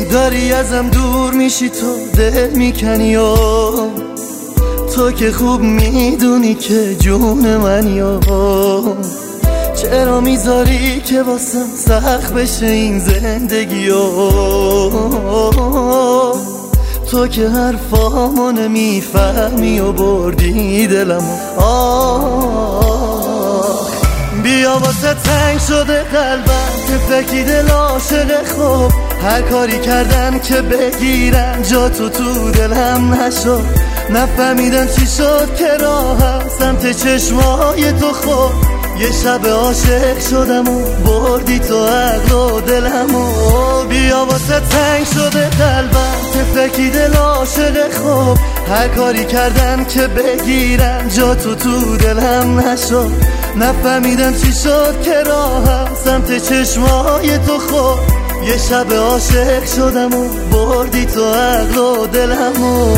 داری ازم دور میشی، تو دل میکنی و تو که خوب میدونی که جون منی و چرا میذاری که واسم سخت بشه این زندگی و تو که حرفامو نمیفهمی و بردی دلمو. بیا واسه تنگ شده قلبم، تفلکی دل عاشق خوب، هر کاری کردن که بگیرن جا تو دلم نشد، نفهمیدم چی شد که راهم سمت چشمای تو خود، یه شب عاشق شدم و بردی تو عقل و دلمو. بیا واسه تنگ شده قلبم، تفلکی دل عاشق خوب، هر کاری کردن که بگیرن جا تو دلم نشد، نفهمیدم چی شد که راهم سمت چشمای تو خود، یه شب عاشق شدم و بردی تو عقل و دلمو.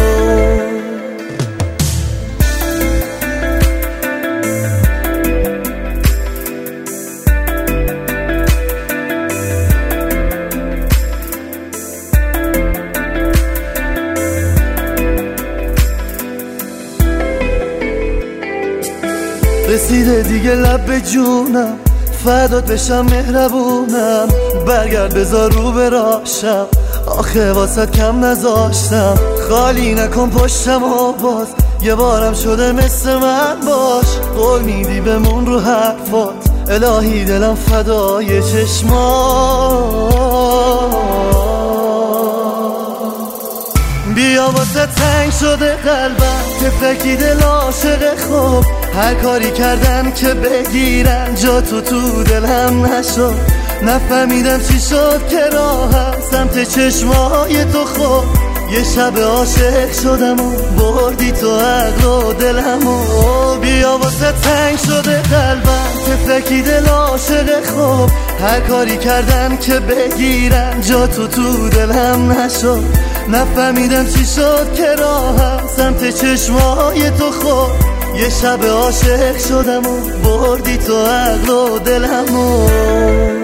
رسیده دیگه لب به جونم، فدات بشم مهربونم، برگرد بذار رو براشم، آخه واسط کم نذاشتم، خالی نکن پشتم و باز یه بارم شده مثل من باش، قول میدی بمون رو حرفات، الهی دلم فدای چشمات. بیا واسه تنگ شده قلبم، تفلکی دل عاشق خوب، هر کاری کردن که بگیرن جا تو دلم نشد، نفهمیدم چی شد که راهم سمت چشمای تو خود، یه شب عاشق شدم و بردی تو عقل و دلمو. بیا واسه تنگ شده قلبم، تفلکی دل عاشق خوب، هر کاری کردن که بگیرن جا تو دلم نشد، نفهمیدم چی شد که راهم سمت چشمای تو خود، یه شب عاشق شدم و بردی تو عقل و دلمو.